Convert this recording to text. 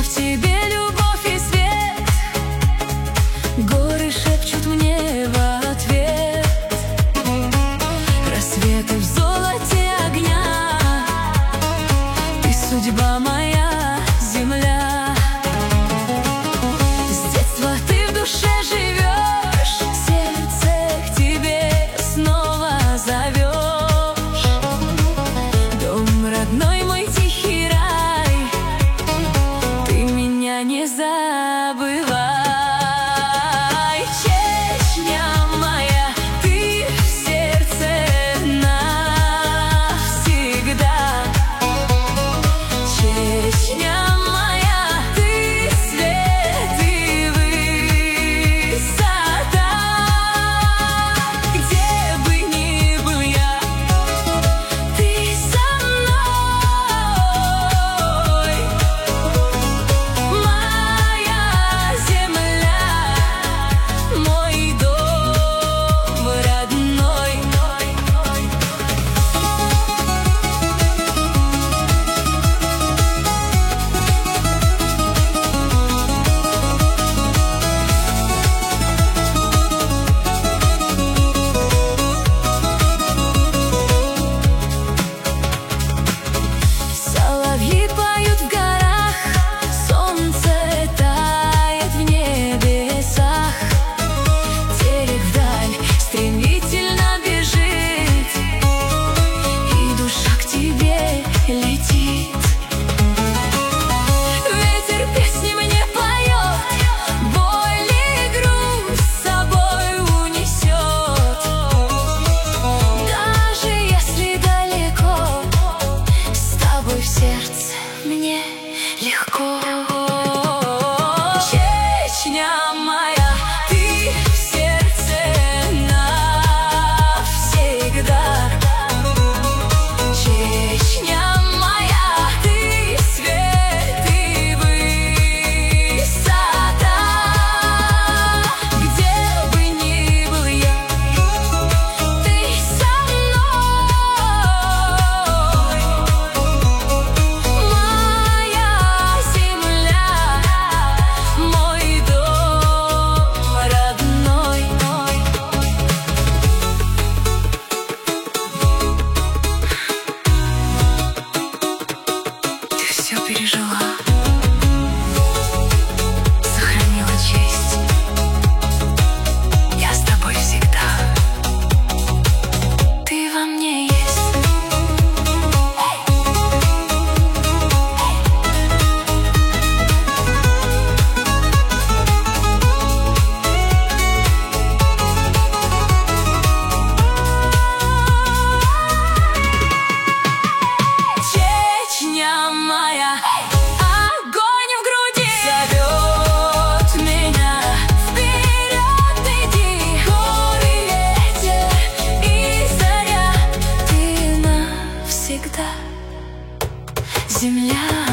в тебе любовь и свет. Горы шепчут мне в ответ. Рассветы в золоте огня. Ты судьба моя, земля. С детства ты в душе живешь, сердце к тебе снова зовешь. Дом родной мой, тихий рай, ты меня не забывай. Чечня моя, ты в сердце навсегда. Чечня моя, ты свет и высота. Где бы ни был я, ты со мной. Моя земля, мой дом родной. Соловьи поют в горах, солнце тает в небесах. Терек вдаль стремительно бежит, и душа к тебе летит. Ветер песни мне поет, боль и грусть с собой унесет. Даже если далеко, с тобой в сердце мне легко. Чечня моя, ты в сердце навсегда. Чечня моя, ты свет и высота. Где бы ни был я, ты со мной. Моя земля, мой дом родной. Ты все пережила, сохранила честь. Я с тобой всегда. Ты во мне есть. Чечня моя, огонь в груди зовет меня. Вперед иди, горы, ветер и заря. Ты навсегда, земля.